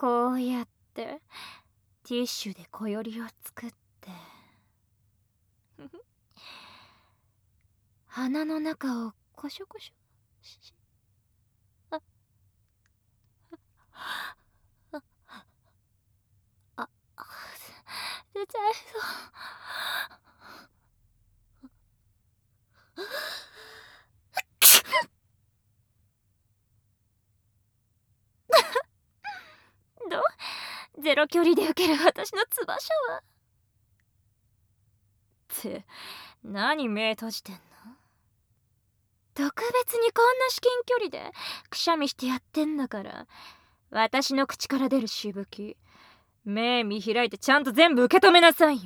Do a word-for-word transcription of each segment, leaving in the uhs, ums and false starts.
こうやってティッシュで小よりを作って鼻の中をコショコショしああああ出ちゃいそうどうゼロ距離で受ける私の翼シャワーって何目閉じてんの。特別にこんな至近距離でくしゃみしてやってんだから、私の口から出るしぶき目見開いてちゃんと全部受け止めなさいよ。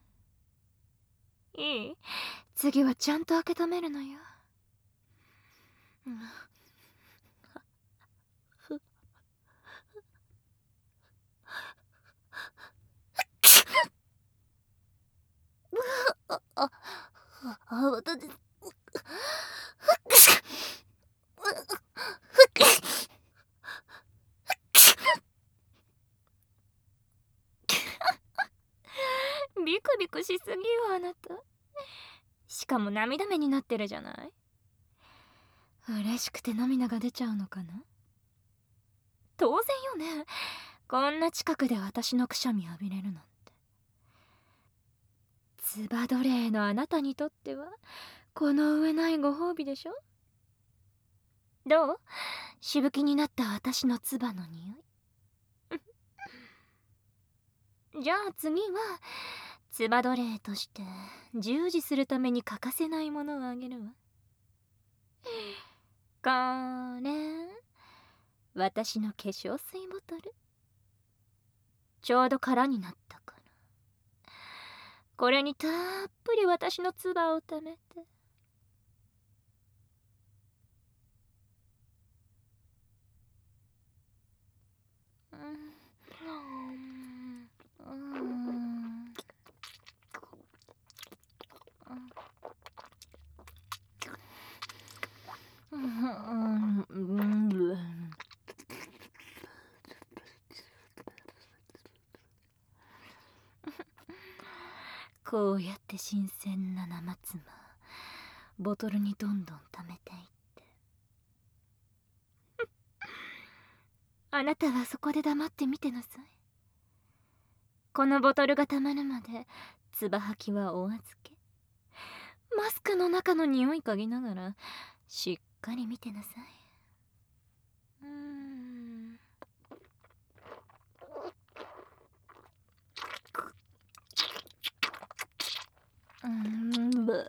いい？次はちゃんと受け止めるのよ。あああ私ビクビクしすぎよあなた。しかも涙目になってるじゃない。嬉しくて涙が出ちゃうのかな。当然よね、こんな近くで私のくしゃみ浴びれるなんて。つば奴隷のあなたにとってはこの上ないご褒美でしょ。どう？しぶきになった私のつばの匂いじゃあ次はつば奴隷として従事するために欠かせないものをあげるわ。これ私の化粧水ボトル。ちょうど空になったから、これにたっぷり私のつばをためて。うんこうやって新鮮な生妻ボトルにどんどん溜めていってあなたはそこで黙って見てなさい。このボトルが溜まるまでつば吐きはお預け。マスクの中の匂い嗅ぎながらしっかり見てなさい。うーんうーんぶ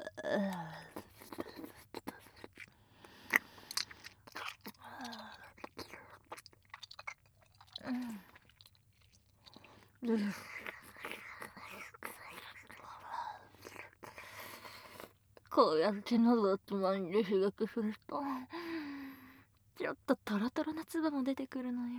うん、こうやって喉をつまんで刺激するとちょっとトロトロな唾も出てくるのよ。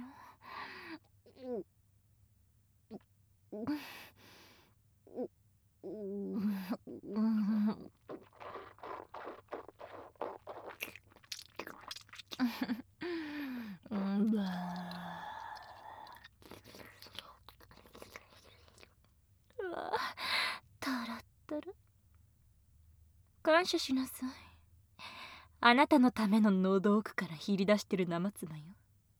うわ、トロトロ。感謝しなさい。あなたのための喉奥からひり出してる生唾よ。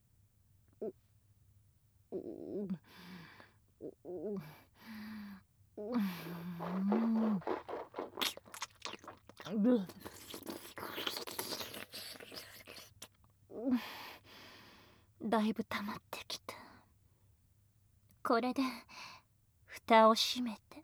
だいぶ溜まってきた。これで蓋を閉めて。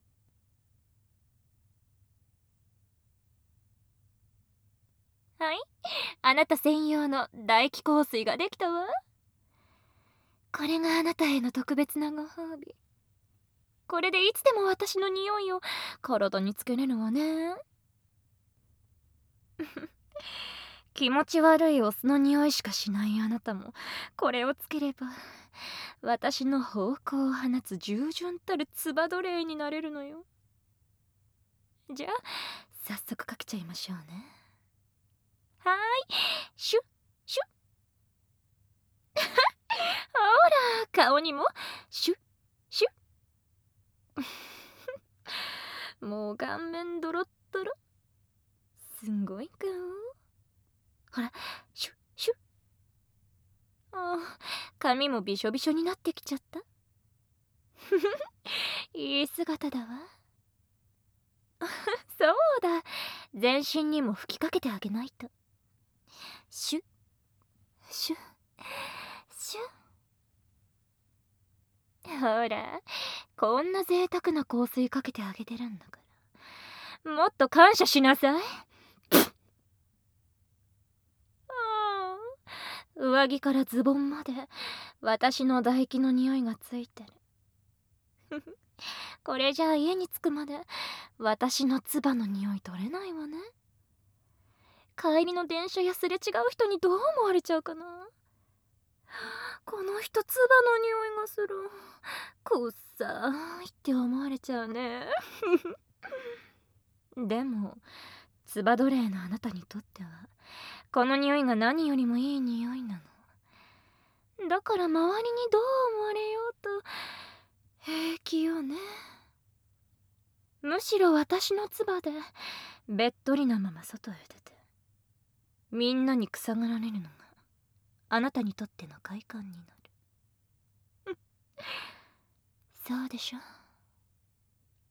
はい、あなた専用の唾液香水ができたわ。これがあなたへの特別なご褒美。これでいつでも私の匂いを体につけれるわね。気持ち悪いオスの匂いしかしないあなたもこれをつければ私の芳香を放つ従順たるつば奴隷になれるのよ。じゃあ早速かけちゃいましょうね。はーい、シュッシュッほら顔にもシュッシュッもう顔面ドロッドロ。すんごい顔。ほらシュッシュッ。ああ、髪もびしょびしょになってきちゃった。いい姿だわ。そうだ、全身にも吹きかけてあげないと。シュッシュッシュッ。ほら、こんな贅沢な香水かけてあげてるんだから、もっと感謝しなさい。ああ、上着からズボンまで私の唾液の匂いがついてる。これじゃあ家に着くまで私の唾の匂い取れないわね。帰りの電車やすれ違う人にどう思われちゃうかな。この人唾の匂いがする。くっさいって思われちゃうね。でも唾奴隷のあなたにとってはこの匂いが何よりもいい匂いなの。だから周りにどう思われようと平気よね。むしろ私の唾でべっとりなまま外へ出てみんなに臭がられるのがあなたにとっての快感になる。そうでしょ。